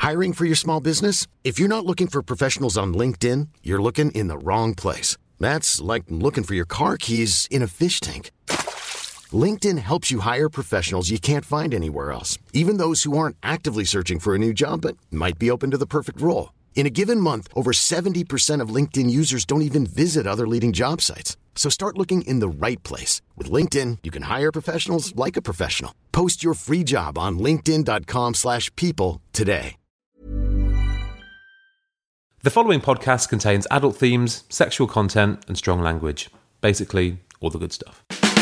Hiring for your small business? If you're not looking for professionals on LinkedIn, you're looking in the wrong place. That's like looking for your car keys in a fish tank. LinkedIn helps you hire professionals you can't find anywhere else, even those who aren't actively searching for a new job but might be open to the perfect role. In a given month, over 70% of LinkedIn users don't even visit other leading job sites. So start looking in the right place. With LinkedIn, you can hire professionals like a professional. Post your free job on linkedin.com/people today. The following podcast contains adult themes, sexual content, and strong language. Basically, all the good stuff.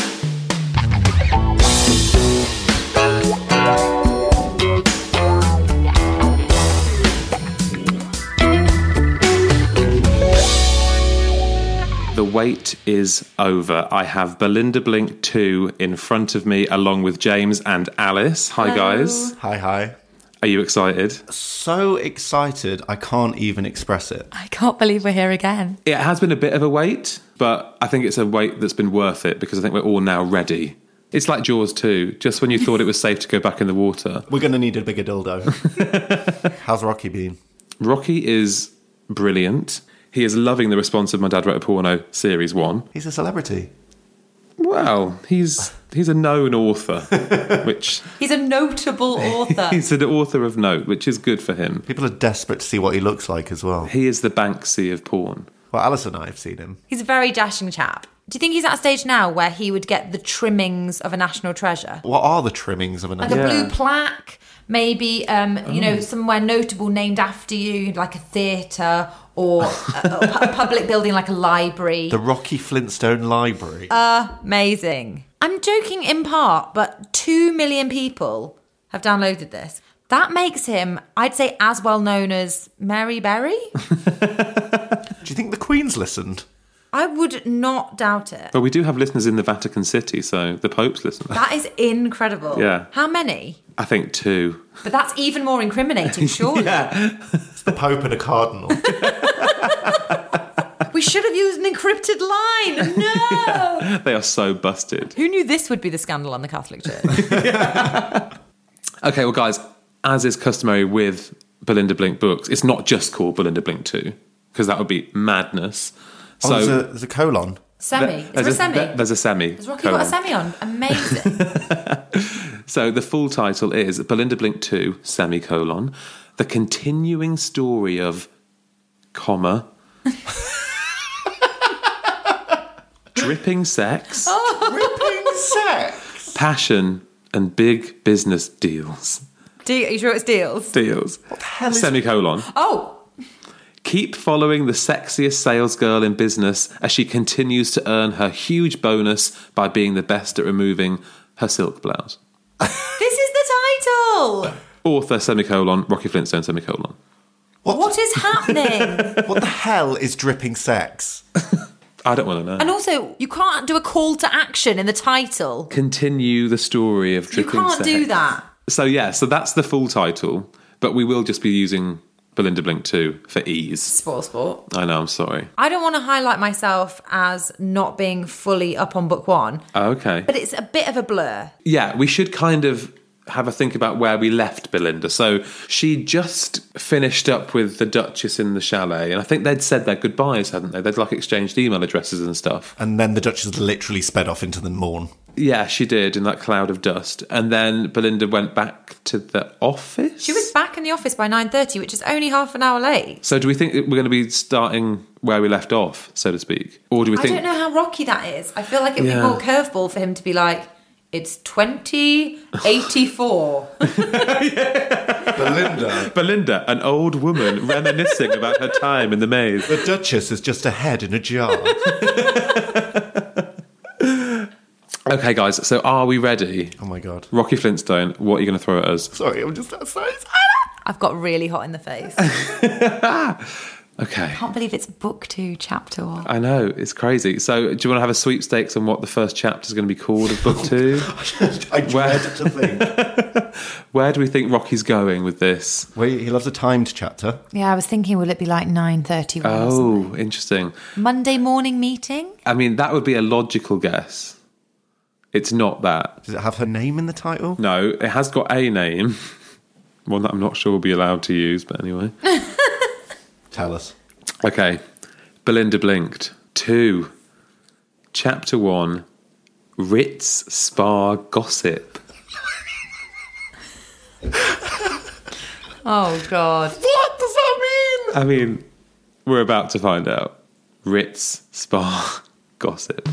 The wait is over. I have Belinda Blink 2 in front of me, along with James and Alice. Hi, guys. Hi. Are you excited? So excited, I can't even express it. I can't believe we're here again. It has been a bit of a wait, but I think it's a wait that's been worth it because I think we're all now ready. It's like Jaws 2, just when you thought it was safe to go back in the water. We're going to need a bigger dildo. How's Rocky been? Rocky is brilliant. He is loving the response of My Dad Wrote a Porno Series 1. He's a celebrity. Well, he's a known author, which... He's a notable author. He's an author of note, which is good for him. People are desperate to see what he looks like as well. He is the Banksy of porn. Well, Alice and I have seen him. He's a very dashing chap. Do you think he's at a stage now where he would get the trimmings of a national treasure? What are the trimmings of an... Like a blue plaque, maybe, somewhere notable named after you, like a theatre or a public building like a library. The Rocky Flintstone Library. Amazing. I'm joking in part, but 2 million people have downloaded this. That makes him, I'd say, as well known as Mary Berry. Do you think the Queen's listened? I would not doubt it. But we do have listeners in the Vatican City, so the Pope's listening. That is incredible. Yeah. How many? I think 2. But that's even more incriminating, surely. It's the Pope and a Cardinal. We should have used an encrypted line. No! They are so busted. Who knew this would be the scandal on the Catholic Church? Okay, well, guys, as is customary with Belinda Blink books, it's not just called Belinda Blink 2, because that would be madness. So there's a colon. Semi. Is there a semi? There's a semi. Has Rocky got a semi on? Amazing. So the full title is Belinda Blink 2, semicolon, the continuing story of, comma, dripping sex, Dripping sex? passion, and big business deals. Are you sure it's deals? Deals. What the hell is... Semicolon. Oh! Keep following the sexiest sales girl in business as she continues to earn her huge bonus by being the best at removing her silk blouse. This is the title! Author, semicolon, Rocky Flintstone, semicolon. What is happening? What the hell is dripping sex? I don't want to know. And also, you can't do a call to action in the title. Continue the story of You dripping sex. can't do that. So that's the full title, but we will just be using Belinda Blink 2 for ease. Sport. I know, I'm sorry. I don't want to highlight myself as not being fully up on book 1. Oh, okay. But it's a bit of a blur. Yeah, we should kind of have a think about where we left Belinda. So she just finished up with the Duchess in the chalet, and I think they'd said their goodbyes, hadn't they? They'd exchanged email addresses and stuff. And then the Duchess literally sped off into the morn. Yeah, she did, in that cloud of dust. And then Belinda went back to the office? She was back in the office by 9:30, which is only half an hour late. So do we think we're going to be starting where we left off, so to speak? Or do we think... I don't know how rocky that is. I feel like it would be more curveball for him to be like, it's 2084. Belinda, an old woman reminiscing about her time in the maze. the Duchess is just a head in a jar. Okay, guys, so are we ready? Oh my God. Rocky Flintstone, what are you going to throw at us? Sorry, I'm just so excited. I've got really hot in the face. Okay. I can't believe it's book 2, chapter 1. I know, it's crazy. So do you want to have a sweepstakes on what the first chapter is going to be called of book 2? I dread to think. Where do we think Rocky's going with this? Well, he loves a timed chapter. Yeah, I was thinking, will it be like 9:31 or something? Oh, interesting. Monday morning meeting? I mean, that would be a logical guess. It's not that. Does it have her name in the title? No, it has got a name. One that I'm not sure we'll be allowed to use, but anyway. Tell us. Okay. Belinda blinked. 2. Chapter 1. Ritz Spa Gossip. Oh, God. What does that mean? I mean, we're about to find out. Ritz Spa Gossip.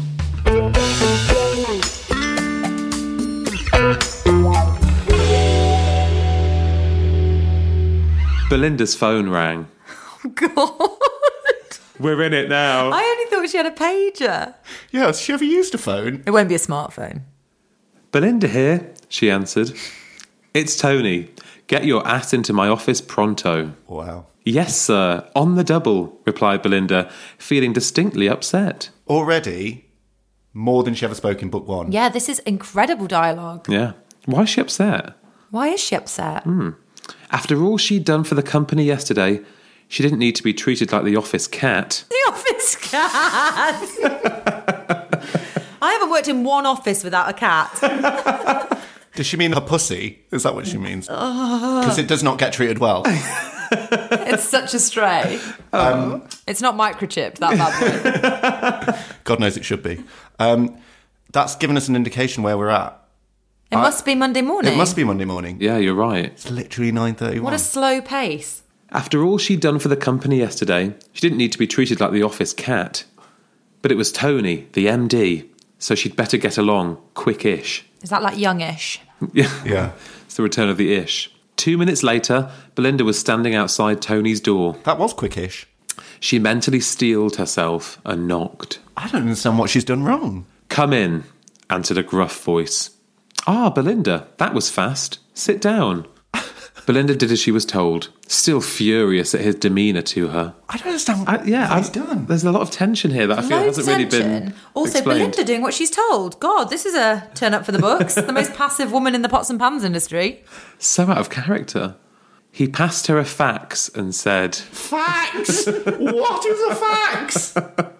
Belinda's phone rang. Oh, God. We're in it now. I only thought she had a pager. Yeah, has she ever used a phone? It won't be a smartphone. Belinda here, she answered. It's Tony. Get your ass into my office pronto. Wow. Yes, sir. On the double, replied Belinda, feeling distinctly upset. Already, more than she ever spoke in book 1. Yeah, this is incredible dialogue. Yeah. Why is she upset? Why is she upset? After all she'd done for the company yesterday, she didn't need to be treated like the office cat. The office cat. I haven't worked in one office without a cat. Does she mean her pussy? Is that what she means? Because it does not get treated well. It's such a stray. It's not microchipped, that bad boy. God knows it should be. That's given us an indication where we're at. It must be Monday morning. It must be Monday morning. Yeah, you're right. It's literally 9:31. What a slow pace. After all she'd done for the company yesterday, she didn't need to be treated like the office cat. But it was Tony, the MD, so she'd better get along quick-ish. Is that like youngish? Yeah. It's the return of the ish. 2 minutes later, Belinda was standing outside Tony's door. That was quickish. She mentally steeled herself and knocked. I don't understand what she's done wrong. Come in, answered a gruff voice. Ah, Belinda, that was fast. Sit down. Belinda did as she was told, still furious at his demeanour to her. I don't understand what he's done. There's a lot of tension here that I feel Loads hasn't really tension. been Also, explained. Belinda doing what she's told. God, this is a turn up for the books. The most passive woman in the pots and pans industry. So out of character. He passed her a fax and said, Fax? What is a fax?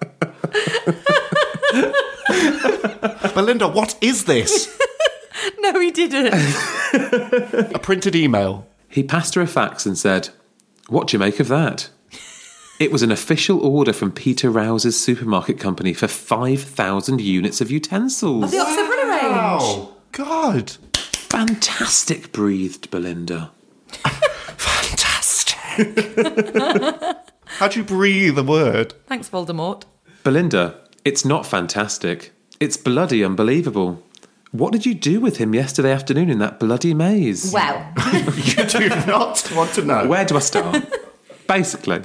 Belinda, what is this? No, he didn't. A printed email. He passed her a fax and said, What do you make of that? It was an official order from Peter Rouse's supermarket company for 5,000 units of utensils. The Oxford Runner range. Oh, God. Fantastic, breathed Belinda. Fantastic. How'd you breathe a word? Thanks, Voldemort. Belinda, it's not fantastic. It's bloody unbelievable. What did you do with him yesterday afternoon in that bloody maze? Well, You do not want to know. Where do I start? Basically.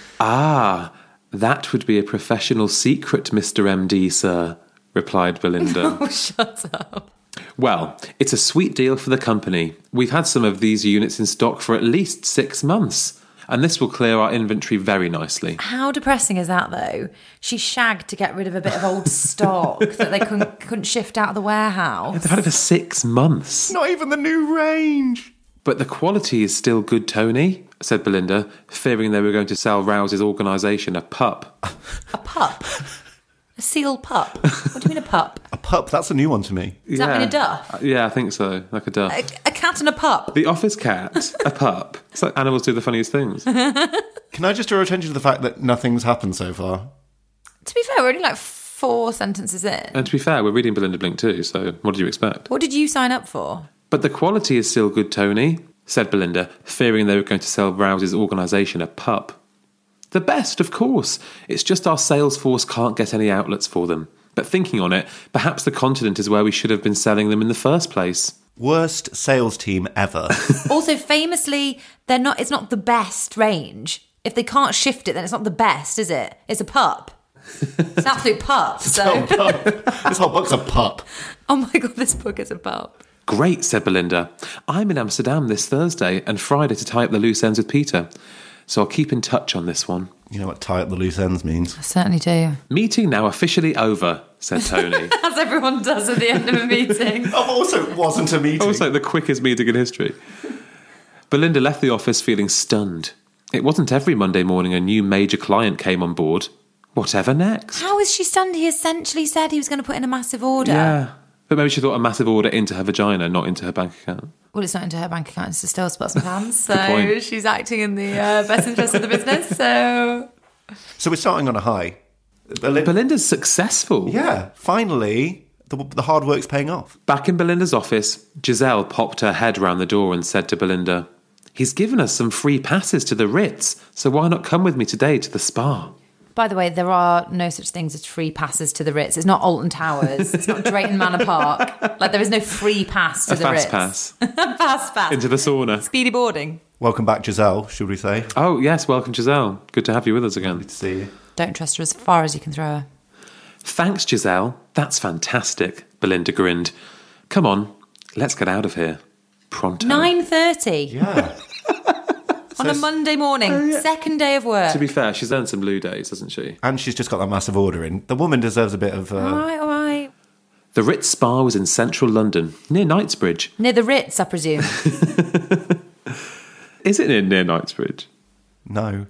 Ah, that would be a professional secret, Mr. MD, sir, replied Belinda. oh, shut up. Well, it's a sweet deal for the company. We've had some of these units in stock for at least 6 months, and this will clear our inventory very nicely. How depressing is that, though? She shagged to get rid of a bit of old stock that they couldn't shift out of the warehouse. They've had it for 6 months. Not even the new range. But the quality is still good, Tony, said Belinda, fearing they were going to sell Rouse's organisation a pup. A pup? A seal pup? What do you mean a pup? A pup, that's a new one to me. Does that mean a duff? Yeah, I think so, like a duff. A cat and a pup? The office cat, a pup. It's like animals do the funniest things. Can I just draw attention to the fact that nothing's happened so far? To be fair, we're only like 4 sentences in. And to be fair, we're reading Belinda Blink too, so what did you expect? What did you sign up for? But the quality is still good, Tony, said Belinda, fearing they were going to sell Rouse's organisation a pup. The best, of course. It's just our sales force can't get any outlets for them. But thinking on it, perhaps the continent is where we should have been selling them in the first place. Worst sales team ever. Also, famously, it's not the best range. If they can't shift it, then it's not the best, is it? It's a pup. It's an absolute pup. So, This whole book's a pup. oh my God, this book is a pup. Great, said Belinda. I'm in Amsterdam this Thursday and Friday to tie up the loose ends with Peter. So I'll keep in touch on this one. You know what tie up the loose ends means? I certainly do. Meeting now officially over, said Tony. As everyone does at the end of a meeting. Also, it wasn't a meeting. Also, the quickest meeting in history. Belinda left the office feeling stunned. It wasn't every Monday morning a new major client came on board. Whatever next? How is she stunned? He essentially said he was going to put in a massive order. Yeah. But maybe she thought a massive order into her vagina, not into her bank account. Well, it's not into her bank account, it's to steal spots and pans. So point. she's acting in the best interest of the business. So we're starting on a high. Belinda's successful. Yeah, finally, the hard work's paying off. Back in Belinda's office, Giselle popped her head round the door and said to Belinda, "He's given us some free passes to the Ritz, so why not come with me today to the spa?" By the way, there are no such things as free passes to the Ritz. It's not Alton Towers. It's not Drayton Manor Park. Like, there is no free pass to the Ritz. Fast pass. Fast pass. Into the sauna. Speedy boarding. Welcome back, Giselle, should we say? Oh, yes, welcome, Giselle. Good to have you with us again. Good to see you. Don't trust her as far as you can throw her. Thanks, Giselle. That's fantastic, Belinda grinned. Come on, let's get out of here. Pronto. 9:30 Yeah. on a Monday morning, second day of work. To be fair, she's earned some loo days, hasn't she? And she's just got that massive order in. The woman deserves a bit of... All right. The Ritz Spa was in central London, near Knightsbridge. Near the Ritz, I presume. Is it near Knightsbridge? No.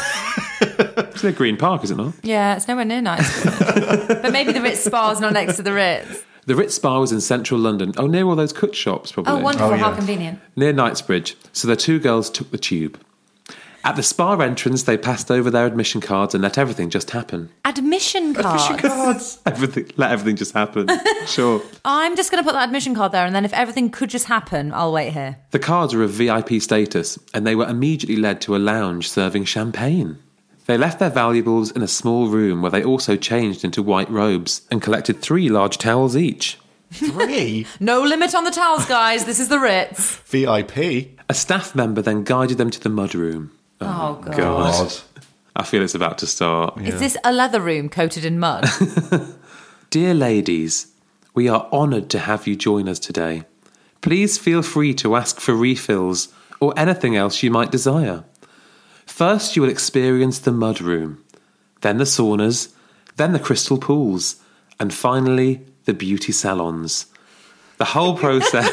It's near Green Park, is it not? Yeah, it's nowhere near Knightsbridge. But maybe the Ritz Spa's not next to the Ritz. The Ritz Spa was in central London. Oh, near all those cut shops, probably. Oh, wonderful. Oh, How yeah. convenient. Near Knightsbridge. So the two girls took the tube. At the spa entrance, they passed over their admission cards and let everything just happen. Admission cards. Let everything just happen. Sure. I'm just going to put that admission card there, and then if everything could just happen, I'll wait here. The cards were of VIP status, and they were immediately led to a lounge serving champagne. They left their valuables in a small room where they also changed into white robes and collected 3 large towels each. 3? No limit on the towels, guys. This is the Ritz. VIP? A staff member then guided them to the mudroom. Oh, God. God. I feel it's about to start. Is this a leather room coated in mud? Dear ladies, we are honoured to have you join us today. Please feel free to ask for refills or anything else you might desire. First, you will experience the mudroom, then the saunas, then the crystal pools, and finally, the beauty salons. The whole process...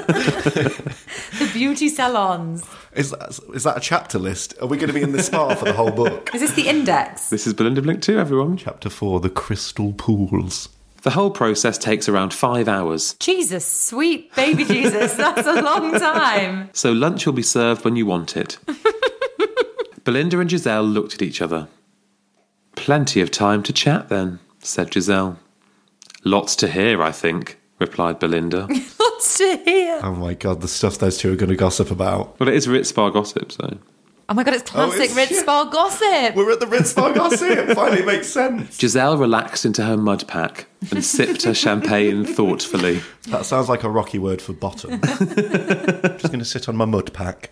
The beauty salons. Is that a chapter list? Are we going to be in the spa for the whole book? Is this the index? This is Belinda Blink 2, everyone. Chapter 4, the crystal pools. The whole process takes around 5 hours, Jesus, sweet baby Jesus. That's a long time. so lunch will be served when you want it. Belinda and Giselle looked at each other. Plenty of time to chat then, said Giselle. Lots to hear, I think, replied Belinda. Lots to hear. Oh my God, the stuff those two are going to gossip about. Well, it is Ritz Spa gossip, so... Oh my God, it's classic it's- Ritz Spa gossip. We're at the Ritz Spa gossip. Finally makes sense. Giselle relaxed into her mud pack and sipped her champagne thoughtfully. That sounds like a Rocky word for bottom. Just going to sit on my mud pack.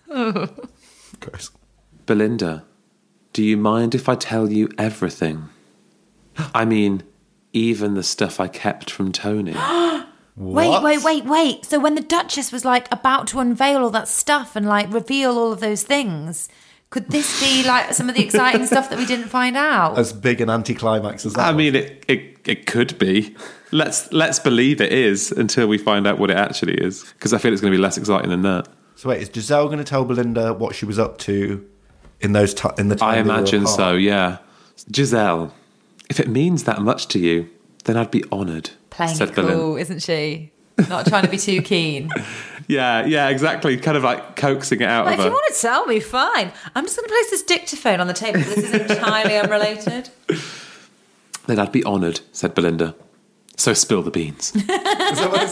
Gross. Belinda, do you mind if I tell you everything? I mean, even the stuff I kept from Tony. What? Wait. So when the Duchess was like about to unveil all that stuff and like reveal all of those things, could this be like some of the exciting stuff that we didn't find out? As big an anticlimax as that. I was. mean, it could be. Let's believe it is until we find out what it actually is, because I feel it's going to be less exciting than that. So wait, is Giselle going to tell Belinda what she was up to in those in the time I they were imagine apart? so, yeah. Giselle, if it means that much to you, then I'd be honoured, Playing said it Belinda. cool, isn't she? Not trying to be too keen. Yeah, exactly. Kind of like coaxing it out But of if her. you want to tell me, fine. I'm just going to place this dictaphone on the table. This is entirely unrelated. Then I'd be honoured, said Belinda. So spill the beans. Is that what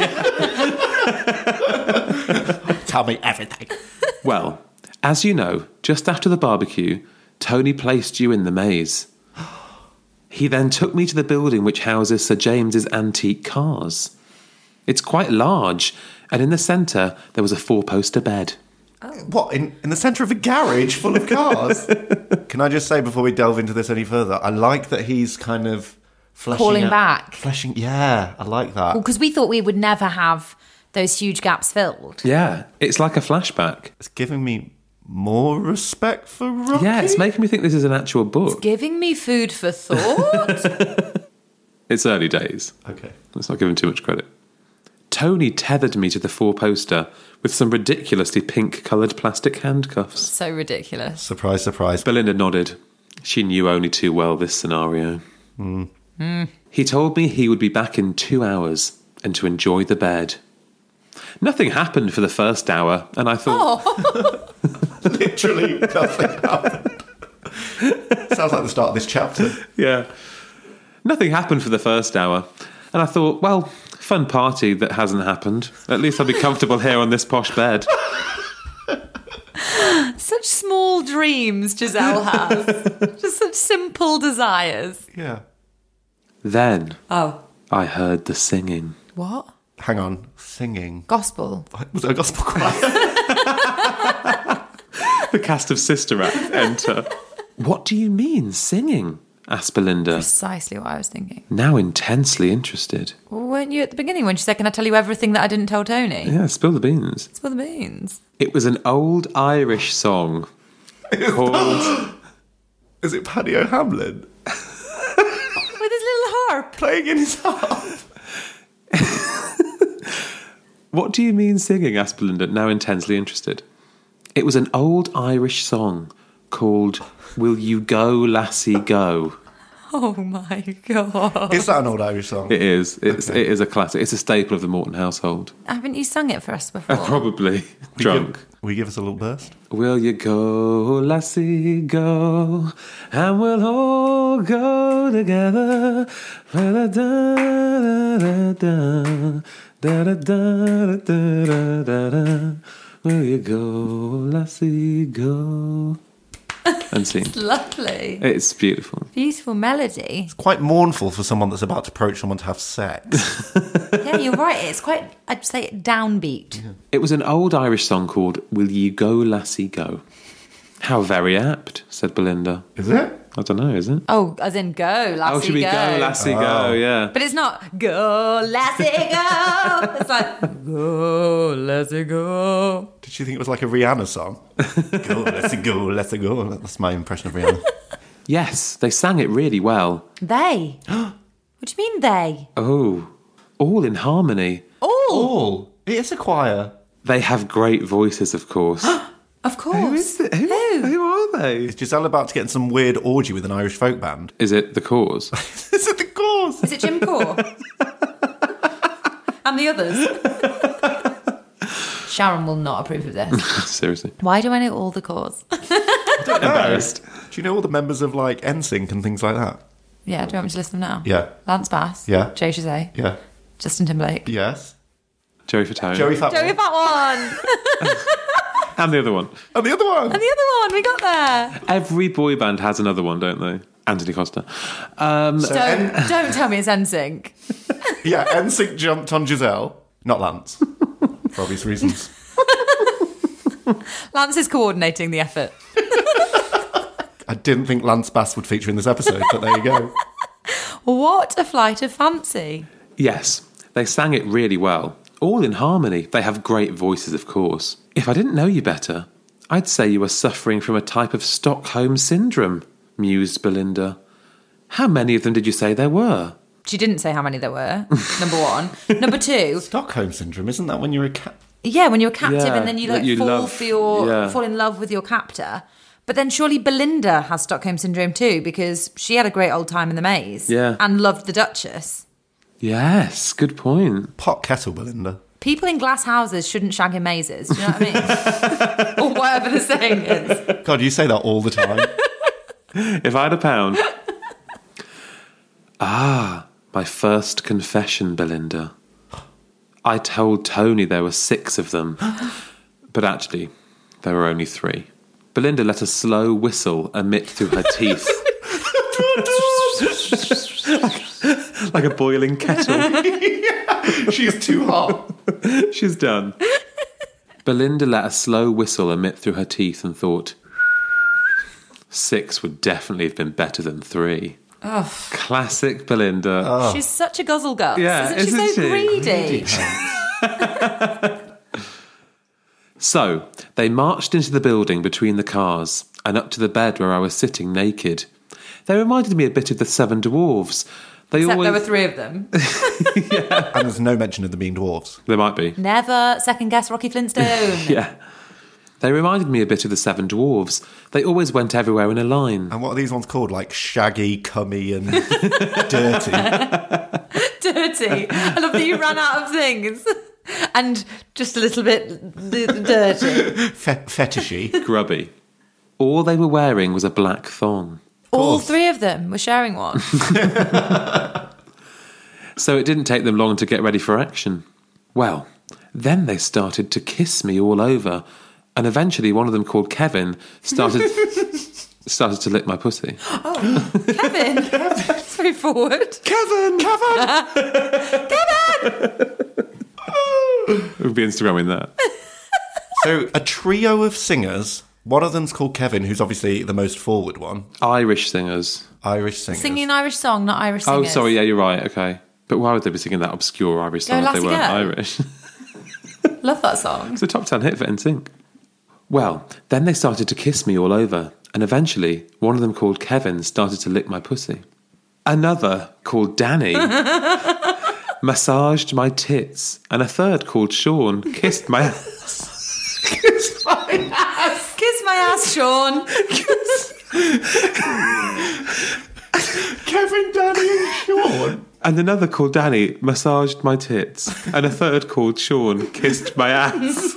it says? Tell me everything. Well, as you know, just after the barbecue, Tony placed you in the maze. He then took me to the building which houses Sir James's antique cars. It's quite large, and in the centre there was a 4-poster bed. What, in the centre of a garage full of cars? Can I just say, before we delve into this any further, I like that he's kind of fleshing Calling out- back. Yeah, I like that. Because we thought we would never have those huge gaps filled. Yeah, it's like a flashback. It's giving me more respect for Rocky. Yeah, it's making me think this is an actual book. Giving me food for thought. It's early days. Okay. Let's not give him too much credit. Tony tethered me to the 4-poster with some ridiculously pink-coloured plastic handcuffs. So ridiculous. Surprise, surprise. Belinda nodded. She knew only too well this scenario. He told me he would be back in 2 hours and to enjoy the bed. Nothing happened for the first hour, and I thought... Literally nothing happened. Sounds like the start of this chapter. Yeah. Nothing happened for the first hour, and I thought, well, fun party that hasn't happened. At least I'll be comfortable here on this posh bed. Such small dreams Giselle has. Just such simple desires. Yeah. Then Oh. I heard the singing. What? Hang on. Singing. Gospel. Was it a gospel choir? The cast of Sister Act enter. What do you mean, singing? Asked Belinda, Precisely what I was thinking. now intensely interested. Well, weren't you at the beginning when she said, can I tell you everything that I didn't tell Tony? Yeah, spill the beans. That's what it means. It was an old Irish song called... Is it Paddy O'Hamlin? With his little harp. Playing in his harp. What do you mean singing? Asked Belinda, now intensely interested. It was an old Irish song called Will You Go, Lassie, Go? Oh my God. Is that an old Irish song? It is. It Okay. is a classic. It's a staple of the Morton household. Haven't you sung it for us before? Probably drunk. Will you give us a little burst? Will you go, lassie, go, and we'll all go together. Da-da-da-da-da-da, da-da-da-da-da-da-da. Will you go, lassie, go? And sing. Lovely. It's beautiful. Beautiful melody. Quite mournful for someone that's about to approach someone to have sex. Yeah, you're right. It's quite, I'd say, downbeat. It was an old Irish song called Will You Go, Lassie, Go? How very apt, said Belinda. Is it? I don't know, is it? Oh, as in go, lassie, Oh, should we go, Lassie, go? Yeah. But it's not go, lassie, go. It's like go, lassie, go. Did you think it was like a Rihanna song? Go, let's go, let's go. That's my impression of Rihanna. Yes, they sang it really well. They. What do you mean they? Oh, all in harmony. All. All. It is a choir. They have great voices, of course. Of course. Who is it? Who are they? Is Giselle about to get in some weird orgy with an Irish folk band? Is it The Cause? Is it the cause? Is it Jim Core? And the others? Sharon will not approve of this. Seriously. Why do I know all the cause? Embarrassed. Do you know all the members of like NSYNC and things like that? Yeah, do you want me to list them now? Yeah. Lance Bass. Yeah. Jay Chazet. Yeah. Justin Timberlake. Yes. Joey Fatone. Joey Fatone. Joey Fat One. And the other one. And the other one. And the other one, we got there. Every boy band has another one, don't they? Anthony Costa. Don't tell me it's NSYNC. Yeah, NSYNC jumped on Giselle. Not Lance. For obvious reasons. Lance is coordinating the effort. I didn't think Lance Bass would feature in this episode, but there you go. What a flight of fancy. Yes, they sang it really well. All in harmony. They have great voices, of course. If I didn't know you better, I'd say you were suffering from a type of Stockholm syndrome, mused Belinda. How many of them did you say there were? She didn't say how many there were, number one. Number two, Stockholm syndrome, isn't that when you're a cat? yeah, when you're a captive Yeah, and then you that like you love- fall in love with your captor. But then surely Belinda has Stockholm syndrome too, because she had a great old time in the maze. Yeah. And loved the Duchess. Yes, good point. Pot kettle, Belinda. People in glass houses shouldn't shag in mazes. Do you know what I mean? Or whatever the saying is. God, you say that all the time. If I had £1. My first confession, Belinda. I told Tony there were 6 of them, but actually, there were only 3. Belinda let a slow whistle emit through her teeth. Like a boiling kettle. She's too hot. She's done. Belinda let a slow whistle emit through her teeth and thought, 6 would definitely have been better than 3. Oh, Classic Belinda. she's such a guzzle guts. Yeah, isn't she so isn't she? greedy? So, they marched into the building between the cars and up to the bed where I was sitting naked. They reminded me a bit of the 7 Dwarves. Except there were 3 of them. And there's no mention of them being dwarves. There might be. Never second guess Rocky Flintstone. Yeah. They reminded me a bit of the Seven Dwarves. They always went everywhere in a line. And what are these ones called? Like shaggy, cummy, and dirty. Dirty. I love that you ran out of things. And just a little bit dirty. Fetishy. Grubby. All they were wearing was a black thong. All three of them were sharing one. So it didn't take them long to get ready for action. Well, then they started to kiss me all over, and eventually one of them, called Kevin, started to lick my pussy. Oh, Kevin. That's very forward. Kevin! We'll be Instagramming that. So a trio of singers. One of them's called Kevin, who's obviously the most forward one. Irish singers. Irish singers. Singing an Irish song, not Irish singers. Oh, sorry, yeah, you're right, okay. But why would they be singing that obscure Irish song if they weren't Irish? Love that song. It's a top 10 hit for NSYNC. Well, then they started to kiss me all over, and eventually one of them, called Kevin, started to lick my pussy. Another, called Danny, massaged my tits, and a third, called Sean, kissed my ass. Kiss my ass! Kiss my ass, Sean. Kevin, Danny and Sean. And another, called Danny, massaged my tits, and a third, called Sean, kissed my ass.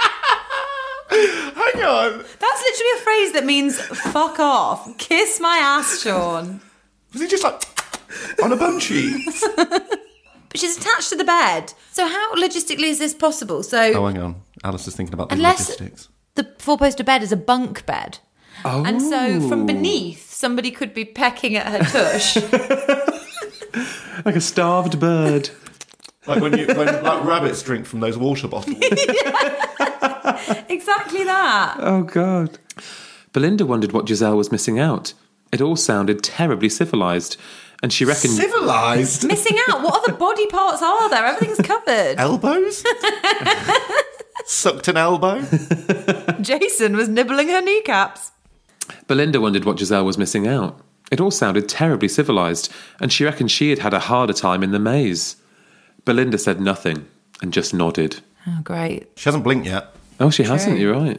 Hang on. That's literally a phrase that means fuck off. Kiss my ass, Sean. Was he just like on a bum cheeks? But she's attached to the bed. So how logistically is this possible? So Oh, hang on. Alice is thinking about the unless logistics. the four-poster bed is a bunk bed. Oh. And so from beneath, somebody could be pecking at her tush. Like a starved bird. Like when like rabbits drink from those water bottles. Exactly that. Oh, God. Belinda wondered what Giselle was missing out. It all sounded terribly civilised, and she reckoned... Civilised? Missing out? What other body parts are there? Everything's covered. Elbows? Sucked an elbow? Jason was nibbling her kneecaps. Belinda wondered what Giselle was missing out. It all sounded terribly civilised, and she reckoned she had had a harder time in the maze. Belinda said nothing, and just nodded. Oh, great. She hasn't blinked yet. Oh, she hasn't, you're right.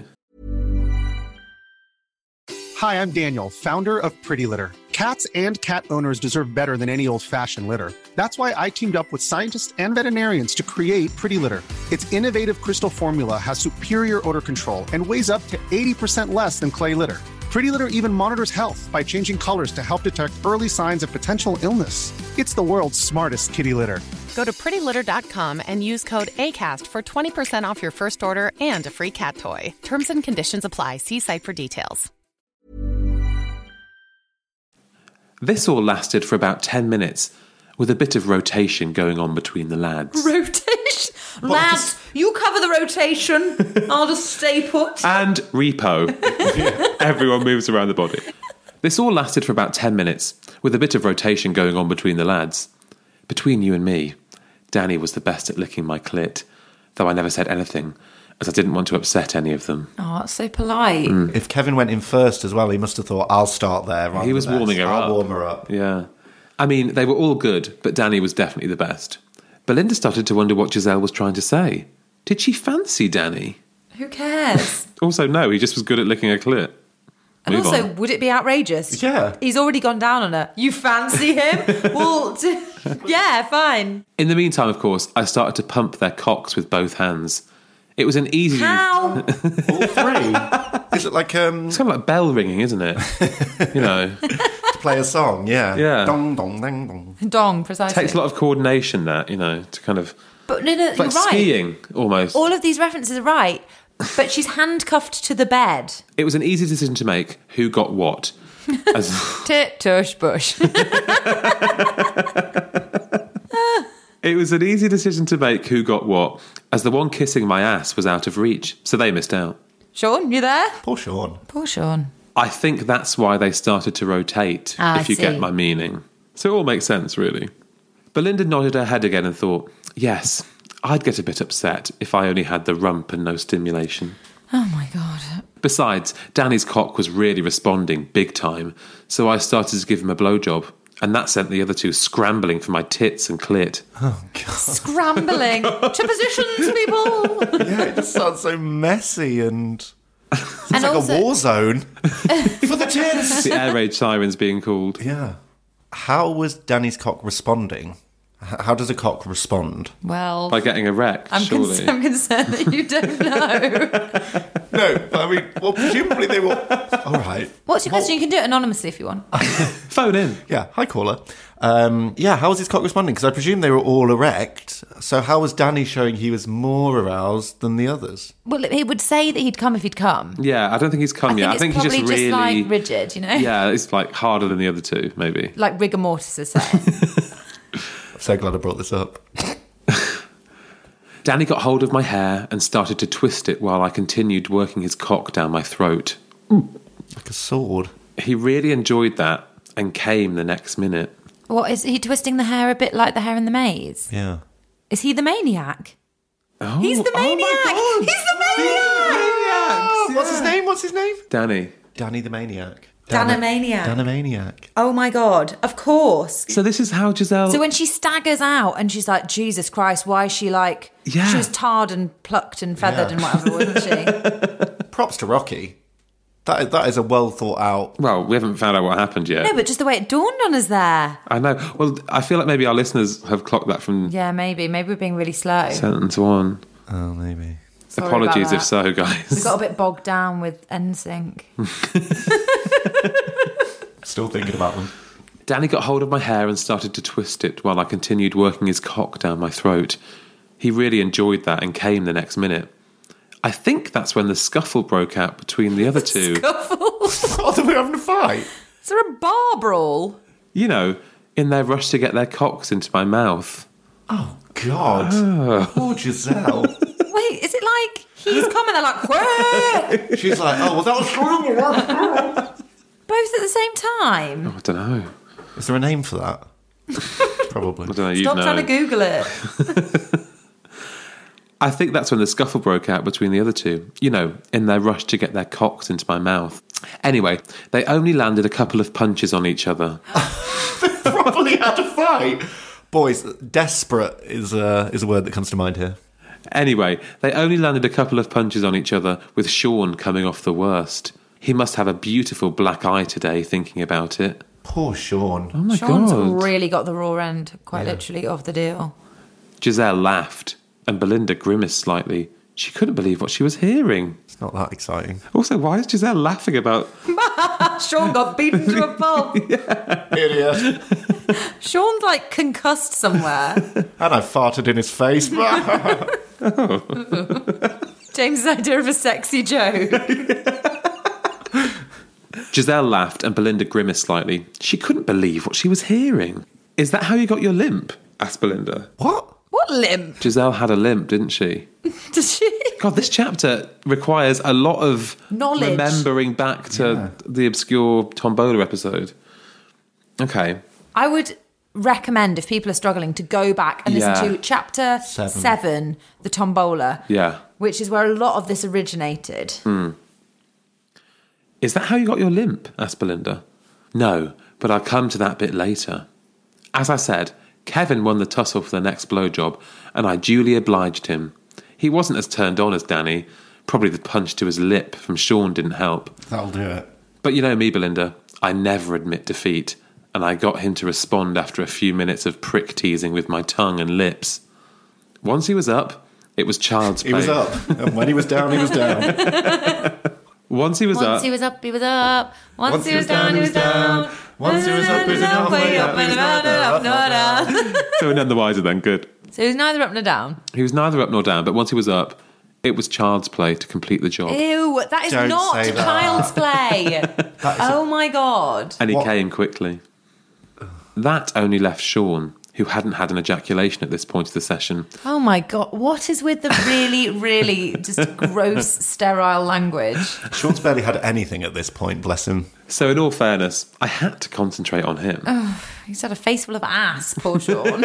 Hi, I'm Daniel, founder of Pretty Litter. Cats and cat owners deserve better than any old-fashioned litter. That's why I teamed up with scientists and veterinarians to create Pretty Litter. Its innovative crystal formula has superior odor control and weighs up to 80% less than clay litter. Pretty Litter even monitors health by changing colors to help detect early signs of potential illness. It's the world's smartest kitty litter. Go to prettylitter.com and use code ACAST for 20% off your first order and a free cat toy. Terms and conditions apply. See site for details. This all lasted for about 10 minutes, with a bit of rotation going on between the lads. Rotation? Lads, you cover the rotation. I'll just stay put. And repo. Everyone moves around the body. This all lasted for about 10 minutes, with a bit of rotation going on between the lads. Between you and me, Danny was the best at licking my clit, though I never said anything, as I didn't want to upset any of them. Oh, that's so polite. If Kevin went in first as well, he must have thought, I'll start there. He was warming her up. I'll warm her up. Yeah. I mean, they were all good, but Danny was definitely the best. Belinda started to wonder what Giselle was trying to say. Did she fancy Danny? Who cares? Also, no, he just was good at licking her clit. And Move also, on. would it be outrageous? Yeah. He's already gone down on her. You fancy him? Well, yeah, fine. In the meantime, of course, I started to pump their cocks with both hands. It was an easy... How? All three? Is it like It's kind of like bell ringing, isn't it? You know. to play a song? Yeah. Yeah. Dong, dong, dang, dong. Dong, precisely. Takes a lot of coordination, that, you know, to kind of... But no, It's like you're right. skiing, almost. All of these references are right, but she's handcuffed to the bed. It was an easy decision to make who got what. As... Tit, tush, bush. It was an easy decision to make who got what, as the one kissing my ass was out of reach, so they missed out. Sean, you there? Poor Sean. Poor Sean. I think that's why they started to rotate, I if you see. get my meaning. So it all makes sense, really. Belinda nodded her head again and thought, yes, I'd get a bit upset if I only had the rump and no stimulation. Oh my God. Besides, Danny's cock was really responding big time, so I started to give him a blowjob, and that sent the other two scrambling for my tits and clit. Oh, God. Scrambling to positions, people. Yeah, it just sounds so messy and And It's like also, a war zone for the tits. The air raid sirens being called. Yeah. How was Danny's cock responding? How does a cock respond? well, By getting erect, I'm surely. concerned that you don't know. No, I mean, well, presumably they will. All right. What's your question? You can do it anonymously if you want. Phone in. Yeah, hi caller. How was his cock responding? Because I presume they were all erect. So how was Danny showing he was more aroused than the others? Well, he would say that he'd come if he'd come. Yeah, I don't think he's come yet. I it's think he's probably just really like rigid, you know? Yeah, it's like harder than the other two, maybe. Like rigor mortis is saying. I'm so glad I brought this up. Danny got hold of my hair and started to twist it while I continued working his cock down my throat. Like a sword. He really enjoyed that and came the next minute. What, is he twisting the hair a bit like the hair in the maze? Yeah. Is he the maniac? Oh, He's the maniac! God. He's the maniac! What's his name? Danny. Danny the Maniac. Danamaniac. Danamaniac. Oh my God, of course. So this is how Giselle... So when she staggers out and she's like, Jesus Christ, why is she like... Yeah. She was tarred and plucked and feathered and whatever, wasn't she? Props to Rocky. That is a well thought out. Well, we haven't found out what happened yet. No, but just the way it dawned on us there. I know. Well, I feel like maybe our listeners have clocked that from Yeah, maybe. Maybe we're being really slow. sentence one. Oh, maybe. Sorry Apologies about if that. so, guys. We got a bit bogged down with NSYNC. Still thinking about them. Danny got hold of my hair and started to twist it while I continued working his cock down my throat. He really enjoyed that and came the next minute. I think that's when the scuffle broke out between the other two. Oh, they were having a fight. Is there a bar brawl? You know, in their rush to get their cocks into my mouth. Oh, God. Poor Giselle. Wait, is it like he's coming? They're like, quick! She's like, oh, well, that was true. Both at the same time. Oh, I don't know. Is there a name for that? Probably. I don't know. You'd Stop know. trying to Google it. I think that's when the scuffle broke out between the other two, you know, in their rush to get their cocks into my mouth. Anyway, they only landed a couple of punches on each other. Probably had a fight. Boys, desperate is a word that comes to mind here. Anyway, they only landed a couple of punches on each other, with Sean coming off the worst. He must have a beautiful black eye today, thinking about it. Poor Sean. Oh my Sean's God. really got the raw end, quite literally, of the deal. Giselle laughed, and Belinda grimaced slightly. She couldn't believe what she was hearing. It's not that exciting. Also, why is Giselle laughing about... Sean got beaten to a pulp. Idiot. Sean's like concussed somewhere. And I farted in his face. James's idea of a sexy joke. Giselle laughed, and Belinda grimaced slightly. She couldn't believe what she was hearing. Is that how you got your limp? Asked Belinda. What? What limp? Giselle had a limp, didn't she? Does she? God, this chapter requires a lot of Knowledge. remembering back to the obscure Tombola episode. Okay. I would recommend, if people are struggling, to go back and listen Yeah. to chapter 7, the Tombola, Yeah. which is where a lot of this originated. Is that how you got your limp? Asked Belinda. No, but I'll come to that bit later. As I said, Kevin won the tussle for the next blowjob, and I duly obliged him. He wasn't as turned on as Danny. Probably the punch to his lip from Sean didn't help. That'll do it. But you know me, Belinda. I never admit defeat, and I got him to respond after a few minutes of prick teasing with my tongue and lips. Once he was up, it was child's play. He was up. And when he was down, he was down. Once he was Once up, he was up, he was up. Once he was down, he was down. Once he was up, he was down. Way up and up, not down. so none the wiser then. Good. So he was neither up nor down. He was neither up nor down, but once he was up, it was child's play to complete the job. Ew, that is Don't not say that. child's play. Oh my God. And he What? came quickly. That only left Sean, who hadn't had an ejaculation at this point of the session. Oh my God. What is with the really, really just gross, sterile language? Sean's barely had anything at this point, bless him. So in all fairness, I had to concentrate on him. He's had a face full of ass, poor Sean.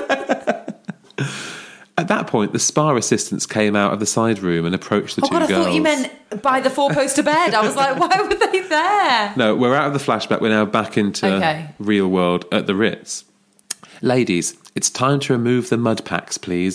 At that point, the spa assistants came out of the side room and approached the Oh two God, I girls. thought you meant by the four-poster bed. I was like, why were they there? No, we're out of the flashback. We're now back into Okay. real world at the Ritz. Ladies, it's time to remove the mud packs, please,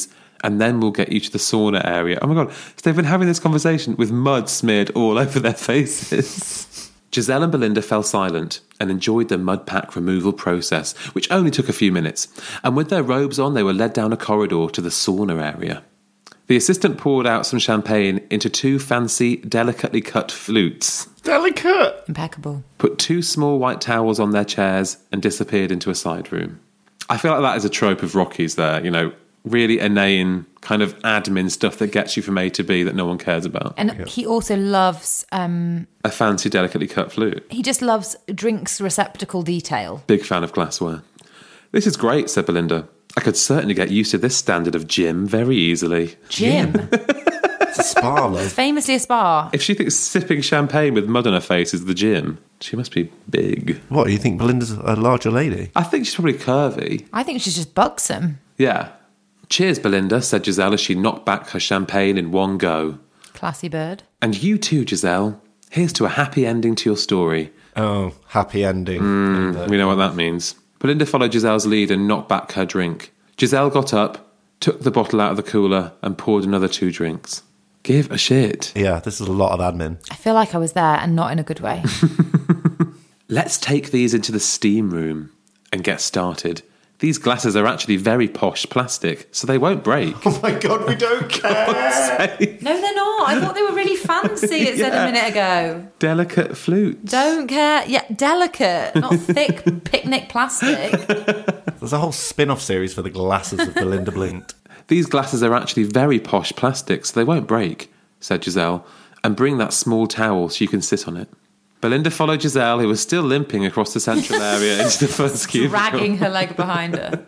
and then we'll get you to the sauna area. Oh my God. So they've been having this conversation with mud smeared all over their faces. Giselle and Belinda fell silent and enjoyed the mud pack removal process, which only took a few minutes. And with their robes on, they were led down a corridor to the sauna area. The assistant poured out some champagne into 2 fancy, delicately cut flutes, Delicate. Impeccable. put 2 small white towels on their chairs, and disappeared into a side room. I feel like that is a trope of Rocky's there, you know, really inane kind of admin stuff that gets you from A to B that no one cares about. And he also loves, A fancy, delicately cut flute. he just loves drinks receptacle detail. Big fan of glassware. This is great, said Belinda. I could certainly get used to this standard of gym very easily. Jim. It's a spa, love. Famously a spa. If she thinks sipping champagne with mud on her face is the gym, she must be big. What, you think Belinda's a larger lady? I think she's probably curvy. I think she's just buxom. Yeah. Cheers, Belinda, said Giselle as she knocked back her champagne in one go. Classy bird. And you too, Giselle. Here's to a happy ending to your story. Oh, happy ending. We know what that means. Belinda followed Giselle's lead and knocked back her drink. Giselle got up, took the bottle out of the cooler and poured another 2 drinks. Give a shit. Yeah, this is a lot of admin. I feel like I was there and not in a good way. Let's take these into the steam room and get started. These glasses are actually very posh plastic, so they won't break. Oh my God, we don't care. No, they're not. I thought they were really fancy, it said a minute ago. Delicate flutes. Don't care. Yeah, delicate, not thick picnic plastic. There's a whole spin-off series for the glasses of Belinda Blinked. These glasses are actually very posh plastic, so they won't break, said Giselle, and bring that small towel so you can sit on it. Belinda followed Giselle, who was still limping across the central area, into the first cubicle. Dragging her leg behind her.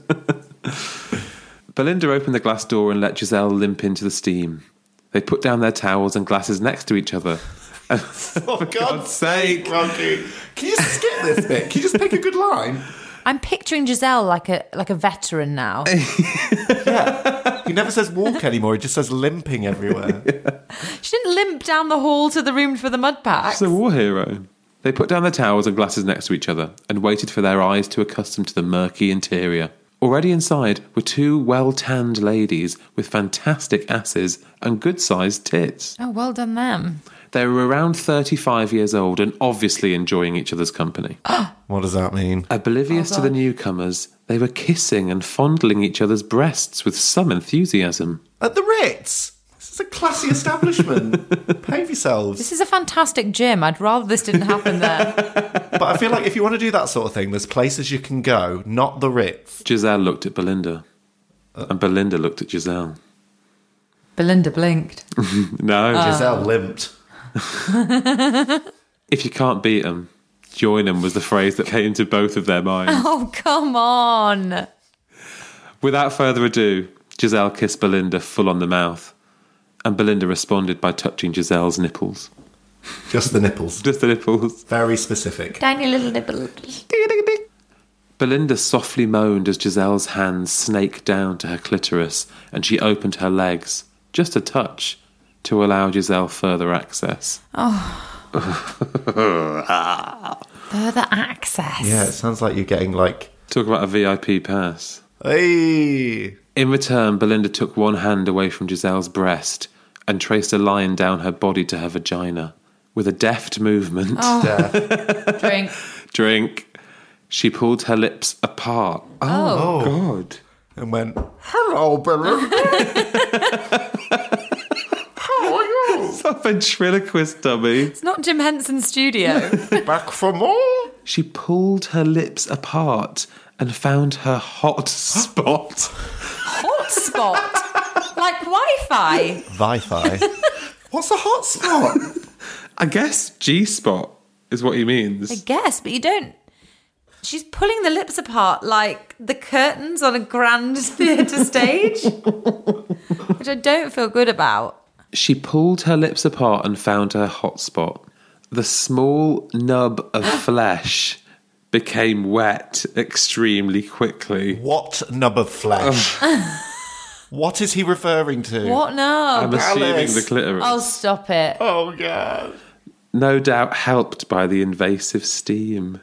Belinda opened the glass door and let Giselle limp into the steam. They put down their towels and glasses next to each other. For God's sake. Rocky. Can you skip this bit? Can you just pick a good line? I'm picturing Giselle like a veteran now. He never says walk anymore, he just says limping everywhere. She didn't limp down the hall to the room for the mud packs. She's a war hero. They put down their towels and glasses next to each other and waited for their eyes to accustom to the murky interior. Already inside were 2 well-tanned ladies with fantastic asses and good-sized tits. Oh, well done them. They were around 35 years old and obviously enjoying each other's company. What does that mean? Oblivious to the newcomers, they were kissing and fondling each other's breasts with some enthusiasm. At the Ritz! This is a classy establishment. Behave yourselves. This is a fantastic gym. I'd rather this didn't happen there. But I feel like if you want to do that sort of thing, there's places you can go, not the Ritz. Giselle looked at Belinda. And Belinda looked at Giselle. Belinda blinked. No. Giselle limped. If you can't beat them, join them was the phrase that came to both of their minds. Oh, come on. Without further ado, Giselle kissed Belinda full on the mouth. And Belinda responded by touching Giselle's nipples. Just the nipples. Just the nipples. Very specific. Tiny little nipples. Belinda softly moaned as Giselle's hands snaked down to her clitoris and she opened her legs, just a touch, to allow Giselle further access. Further access. Yeah, it sounds like you're getting like... Talk about a VIP pass. Hey! In return, Belinda took one hand away from Giselle's breast and traced a line down her body to her vagina. With a deft movement... Drink. Drink. She pulled her lips apart. Oh, God. And went, hello, Belinda. How are you? It's a ventriloquist dummy. It's not Jim Henson's studio. Back for more? She pulled her lips apart and found her hot spot. Hotspot. Like Wi-Fi. Wi-Fi. What's a hotspot? I guess G-spot is what he I means. guess, but you don't... She's pulling the lips apart like the curtains on a grand theatre stage, which I don't feel good about. She pulled her lips apart and found her hot spot. The small nub of flesh became wet extremely quickly. What nub of flesh? What is he referring to? What? No. I'm assuming Alice. the clitoris. Oh, stop it. Oh, God. No doubt helped by the invasive steam.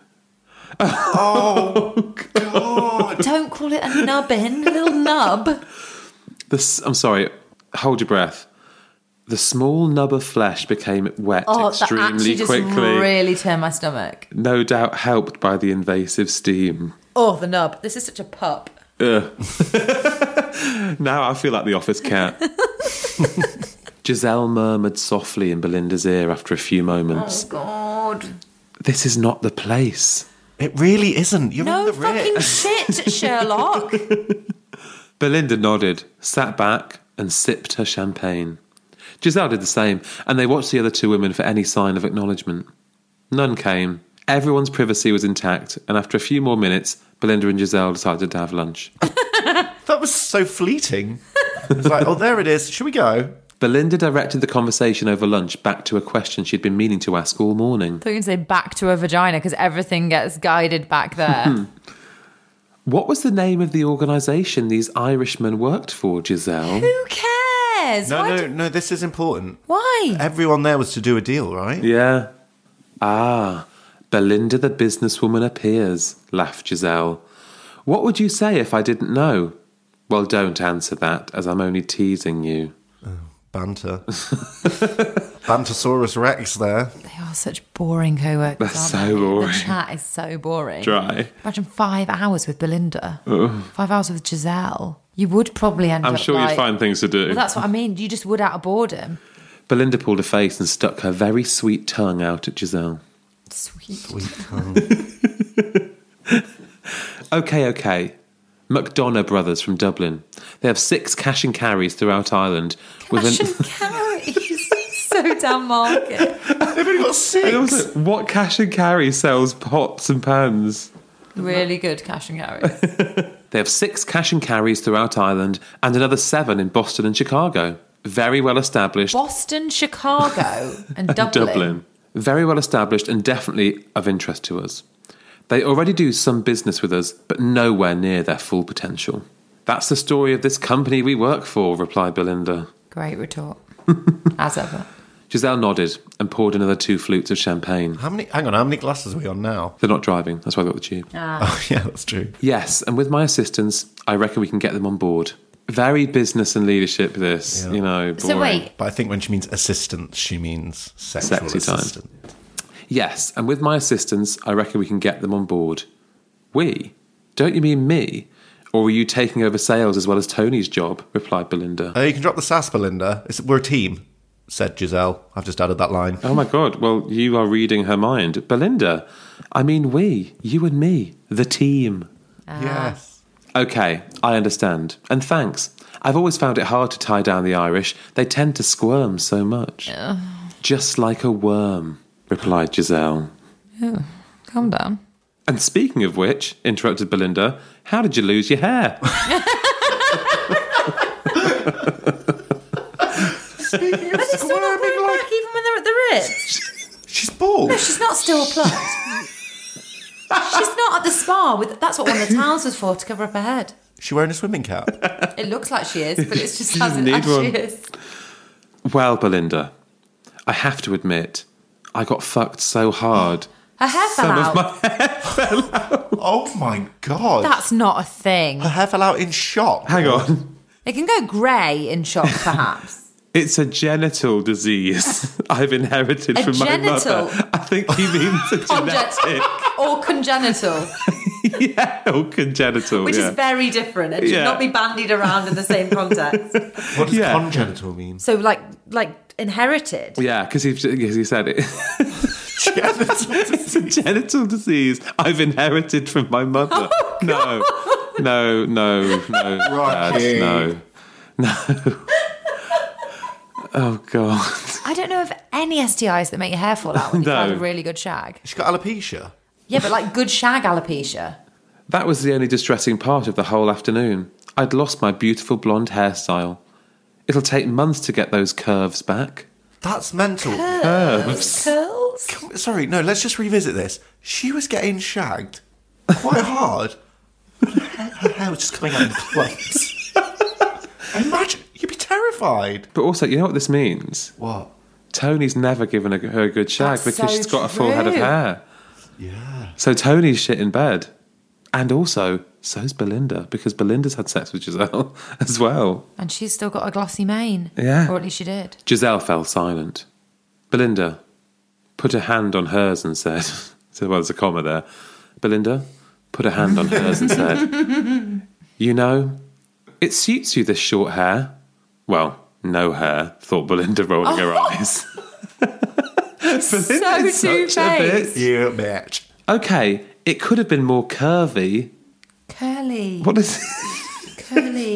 Oh, God. Don't call it a nubbin, a little nub. I'm sorry, hold your breath. The small nub of flesh became wet That extremely actually just quickly. really turned my stomach. No doubt helped by the invasive steam. Oh, the nub. This is such a pup. Ugh. Now I feel like the office cat. Giselle murmured softly in Belinda's ear after a few moments. Oh, God. This is not the place. It really isn't. You're No in the fucking Ritz. shit, Sherlock. Belinda nodded, sat back, and sipped her champagne. Giselle did the same, and they watched the other two women for any sign of acknowledgement. None came. Everyone's privacy was intact, and after a few more minutes, Belinda and Giselle decided to have lunch. That was so fleeting. It's like, oh, there it is. Should we go? Belinda directed the conversation over lunch back to a question she'd been meaning to ask all morning. I thought you were going to say back to a vagina because everything gets guided back there. What was the name of the organisation these Irishmen worked for, Giselle? Who cares? No, this is important. Why? Everyone there was to do a deal, right? Yeah. Ah, Belinda the businesswoman appears, laughed Giselle. What would you say if I didn't know? Well, don't answer that, as I'm only teasing you. Banter. Bantosaurus Rex there. They are such boring co-workers. That's aren't so they? boring. The chat is so boring. Dry. Imagine 5 hours with Belinda. 5 hours with Giselle. You would probably end up I'm sure like... you'd find things to do. Well, that's what I mean. You just would out of boredom. Belinda pulled a face and stuck her very sweet tongue out at Giselle. Sweet. Okay. McDonough brothers from Dublin. They have 6 cash and carries throughout Ireland. Cash and carries. So damn market. They've only got 6. And also, what cash and carry sells pots and pans? Really good cash and carries. They have 6 cash and carries throughout Ireland and another 7 in Boston and Chicago. Very well established. Boston, Chicago, and Dublin. Very well established and definitely of interest to us. They already do some business with us, but nowhere near their full potential. That's the story of this company we work for, replied Belinda. Great retort. As ever. Giselle nodded and poured another 2 flutes of champagne. How many glasses are we on now? They're not driving, that's why I got the tube. Oh, yeah, that's true. Yes, and with my assistance, I reckon we can get them on board. Very business and leadership, this, Yeah. you know. So boring. wait, But I think when she means assistant, she means sexual Sexy time. assistant. Yes, and with my assistance, I reckon we can get them on board. We? Don't you mean me? Or were you taking over sales as well as Tony's job? Replied Belinda. You can drop the sass, Belinda. We're a team, said Giselle. I've just added that line. Oh my God, well, you are reading her mind. Belinda, I mean we, you and me, the team. Yes. Okay, I understand. And thanks. I've always found it hard to tie down the Irish. They tend to squirm so much. Just like a worm, replied Giselle. calm down. And speaking of which, interrupted Belinda, how did you lose your hair? Speaking of But it's still not squirming growing like... back even when they're at the Ritz. She's bald. She's not still plucked. She's not at the spa. That's what one of the towels was for, to cover up her head. Is she wearing a swimming cap? It looks like she is, but it's just She as doesn't need she one. is. Well, Belinda, I have to admit, I got fucked so hard. Her hair fell Some out. of my hair. Oh my God. That's not a thing. Her hair fell out in shock. Hang on. It can go grey in shock, perhaps. It's a genital disease I've inherited A from genital? my mother. I think he means a genetic. Or congenital, Yeah, or congenital. which yeah. is very different and should Yeah. not be bandied around in the same context. What does Yeah. congenital mean? So, like inherited. Yeah, because he said it. It's a genital disease I've inherited from my mother. No, Rocky. Dad, no. Oh, God. I don't know of any STIs that make your hair fall out when you've No. had a really good shag. She's got alopecia. Yeah, but like good shag alopecia. That was the only distressing part of the whole afternoon. I'd lost my beautiful blonde hairstyle. It'll take months to get those curves back. That's mental. Curves? Curls? Sorry, no, let's just revisit this. She was getting shagged quite hard. Her hair was just coming out in clumps. Imagine, you'd be terrified. But also, you know what this means? What? Tony's never given her a good shag That's because so she's got a full head of true. hair. Yeah. So Tony's shit in bed. And also, so's Belinda, because Belinda's had sex with Giselle as well. And she's still got a glossy mane. Yeah. Or at least she did. Giselle fell silent. Belinda put a hand on hers and said, so well, there's a comma there. Belinda put a hand on hers and said, you know, it suits you, this short hair. Well, no hair, thought Belinda, rolling her eyes. Belinda's So such a two-faced. bitch. You bitch. Okay, it could have been more curvy. Curly. What is Curly.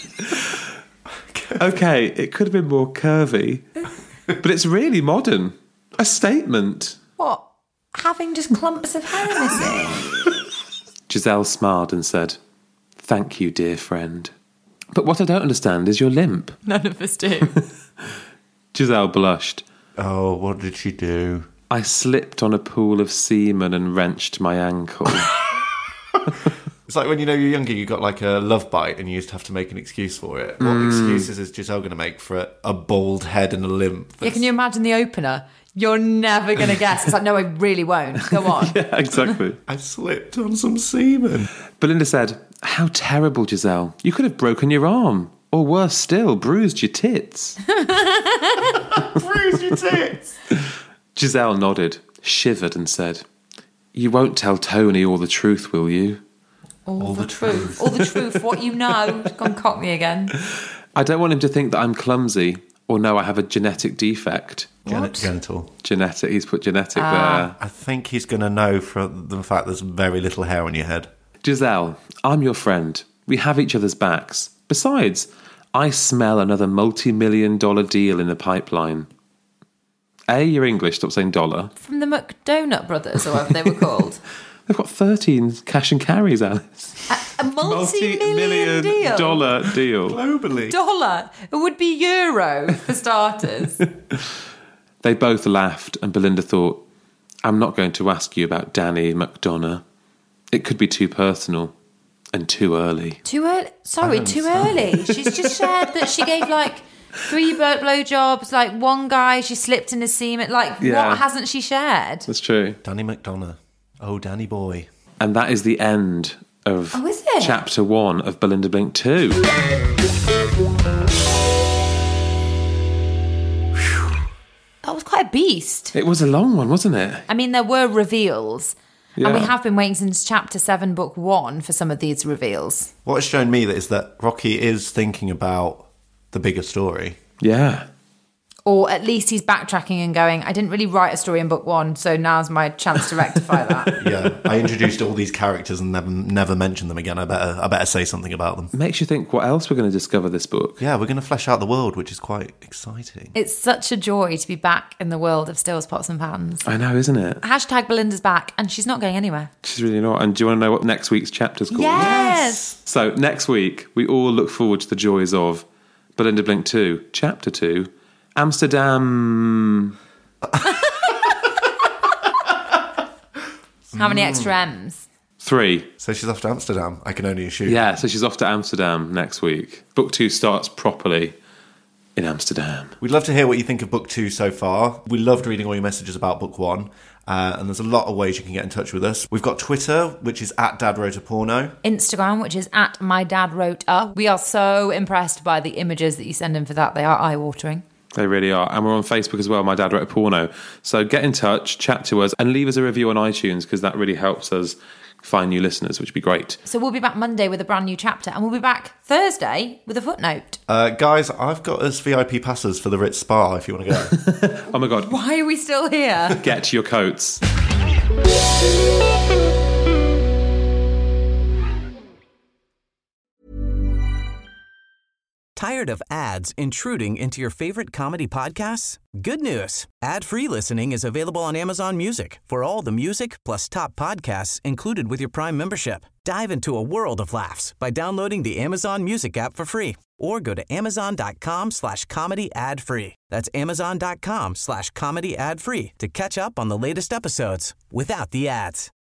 Okay, it could have been more curvy, but it's really modern. A statement. What? Having just clumps of hair missing? Giselle smiled and said, thank you, dear friend. But what I don't understand is your limp. None of us do. Giselle blushed. Oh, what did she do? I slipped on a pool of semen and wrenched my ankle. It's like when, you know, you're younger, you got like a love bite and you used to have to make an excuse for it. What excuses is Giselle going to make for a bald head and a limp? Yeah, can you imagine the opener? You're never going to guess. It's like, no, I really won't. Go on. Yeah, exactly. I slipped on some semen. Belinda said, how terrible, Giselle. You could have broken your arm. Or worse still, bruised your tits. Bruise your tits. Giselle nodded, shivered and said, you won't tell Tony all the truth, will you? All the truth. All the truth. What you know. Concoct me again. I don't want him to think that I'm clumsy or know I have a genetic defect. Genital. Genetic. He's put genetic there. I think he's going to know from the fact there's very little hair on your head. Giselle, I'm your friend. We have each other's backs. Besides, I smell another multi-million-dollar deal in the pipeline. A, you're English, stop saying dollar. From the McDonut brothers, or whatever they were called. They've got 13 cash and carries, Alice. A multi-million deal. Dollar deal. Globally. Dollar. It would be euro, for starters. They both laughed, and Belinda thought, I'm not going to ask you about Danny McDonough. It could be too personal and too early. Too early? Sorry, too early. She's just shared that she gave, like, 3 blowjobs, like, one guy, she slipped in a semen. Like, Yeah. what hasn't she shared? That's true. Danny McDonough. Oh, Danny boy. And that is the end of is it? Chapter 1 of Belinda Blink 2. That was quite a beast. It was a long one, wasn't it? I mean, there were reveals. Yeah. And we have been waiting since Chapter 7, Book 1 for some of these reveals. What has shown me is that Rocky is thinking about the bigger story. Yeah. Or at least he's backtracking and going, I didn't really write a story in Book 1, so now's my chance to rectify that. Yeah, I introduced all these characters and never mentioned them again. I better say something about them. Makes you think what else we're going to discover this book. Yeah, we're going to flesh out the world, which is quite exciting. It's such a joy to be back in the world of Stills, Pots and Pans. I know, isn't it? Hashtag Belinda's back, and she's not going anywhere. She's really not. And do you want to know what next week's chapter's called? Yes! So next week, we all look forward to the joys of Belinda Blink 2, Chapter 2, Amsterdam. How many extra M's? 3. So she's off to Amsterdam, I can only assume. Yeah, so she's off to Amsterdam next week. Book 2 starts properly in Amsterdam. We'd love to hear what you think of Book 2 so far. We loved reading all your messages about Book 1. And there's a lot of ways you can get in touch with us. We've got Twitter, which is @DadWroteAPorno. Instagram, which is @MyDadWroteA. We are so impressed by the images that you send in for that. They are eye-watering. They really are. And we're on Facebook as well, My Dad Wrote a Porno. So get in touch, chat to us, and leave us a review on iTunes, because that really helps us find new listeners, which would be great. So we'll be back Monday with a brand new chapter, and we'll be back Thursday with a footnote. Guys, I've got us VIP passes for the Ritz Spa if you want to go. Oh my God. Why are we still here? Get your coats. Tired of ads intruding into your favorite comedy podcasts? Good news. Ad-free listening is available on Amazon Music for all the music plus top podcasts included with your Prime membership. Dive into a world of laughs by downloading the Amazon Music app for free or go to amazon.com/comedy ad-free. That's amazon.com/comedy ad-free to catch up on the latest episodes without the ads.